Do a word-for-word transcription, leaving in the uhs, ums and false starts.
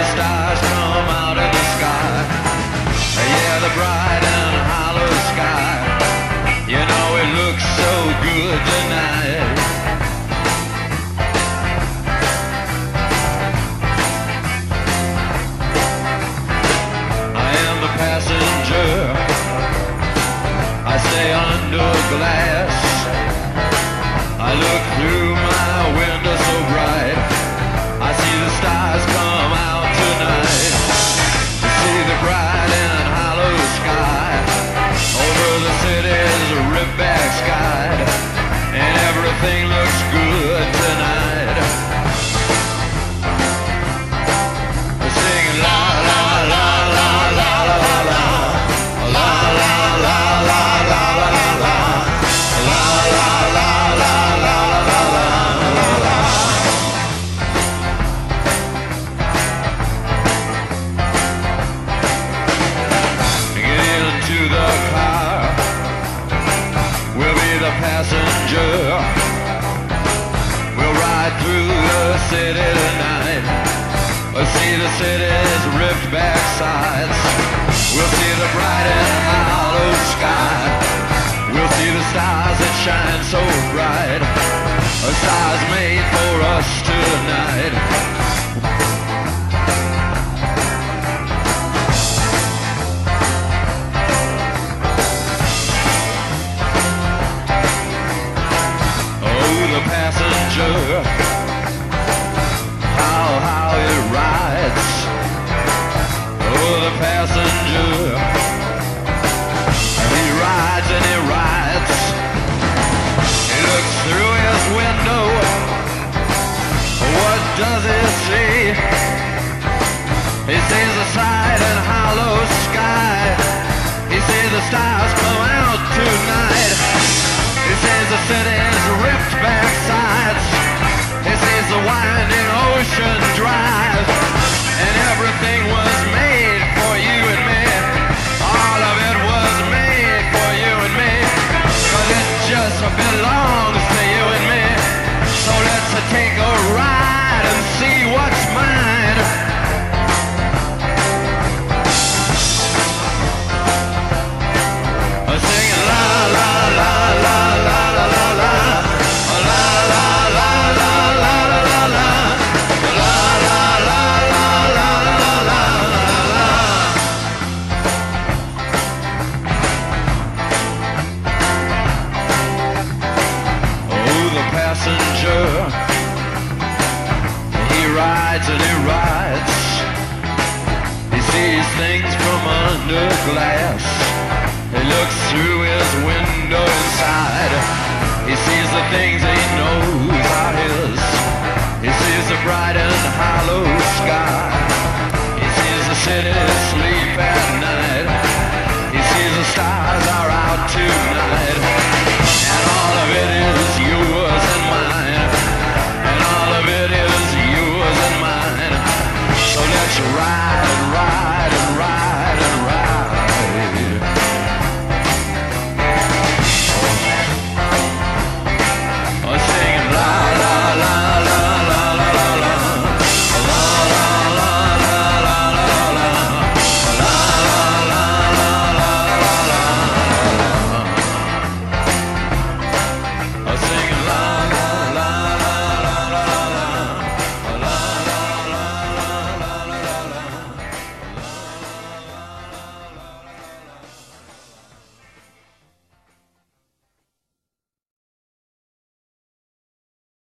stars come out of the sky. Yeah, the bright and hollow sky. You know it looks so good tonight. I am the passenger. I stay under glass. I look through my window so bright. I see the stars come out tonight. I see the bright and hollow sky. Over the city's ripped-back sky. And everything looks good tonight. We're singing la la la la la la la la. La la la la la la la la. La la la la la la la la. Get into the car. We'll be the passenger. We'll ride through the city tonight. We'll see the city's ripped back sides. We'll see the bright and hollow sky. We'll see the stars that shine so bright. A stars made for us tonight. The passenger, how, how it rides. Oh, the passenger, he rides and he rides. He looks through his window. What does he see? He sees the bright and hollow sky. He sees the stars come out tonight. He sees the city's ripped back sides. He sees the winding ocean drive. And everything was made for you and me. All of it was made for you and me. Cause it just belongs to you and me. So let's take a ride and see what's mine. Singing la la la la la la la la. La la la la la la la la. La la la la la la la la. Oh, the passenger, he rides and he rides. He sees things from under glass. He looks through his window inside. He sees the things he knows